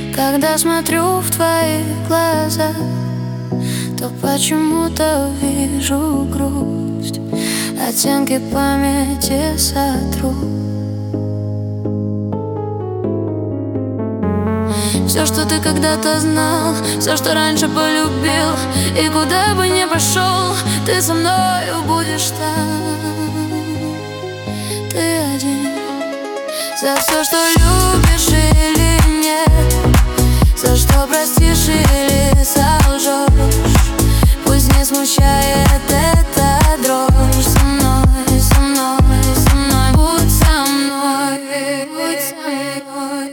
Когда смотрю в твои глаза, то почему-то вижу грусть, оттенки памяти сотру. Все, что ты когда-то знал, все, что раньше полюбил, и куда бы ни пошел, ты со мною будешь там. Ты один. За все, что любишь или нет, за что простишь или солжешь, пусть не смущает эта дрожь. Со мной, со мной, со мной, будь со мной, будь со мной.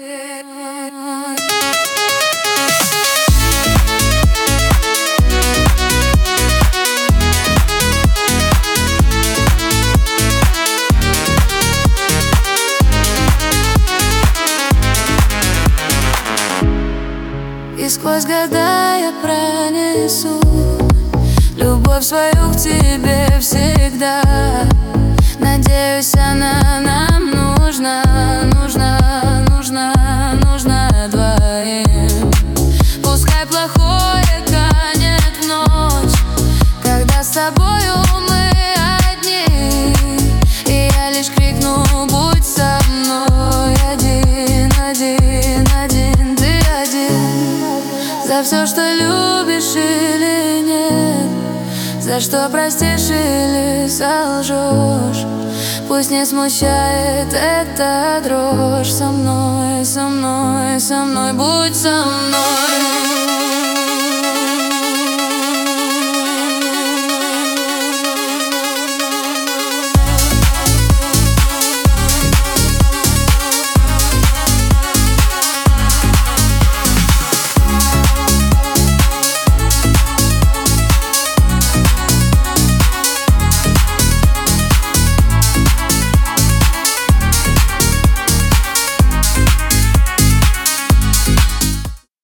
И сквозь года я пронесу любовь свою к тебе всегда. Надеюсь, она нам нужна, нужна, нужна, нужна двоим. Пускай плохое канет в ночь, когда с тобою мы одни, и я лишь крикну: будь со мной. Один, один, один, ты один. За все, что любишь или нет, за что простишь или солжешь, пусть не смущает эта дрожь. Со мной, со мной, со мной, будь со мной.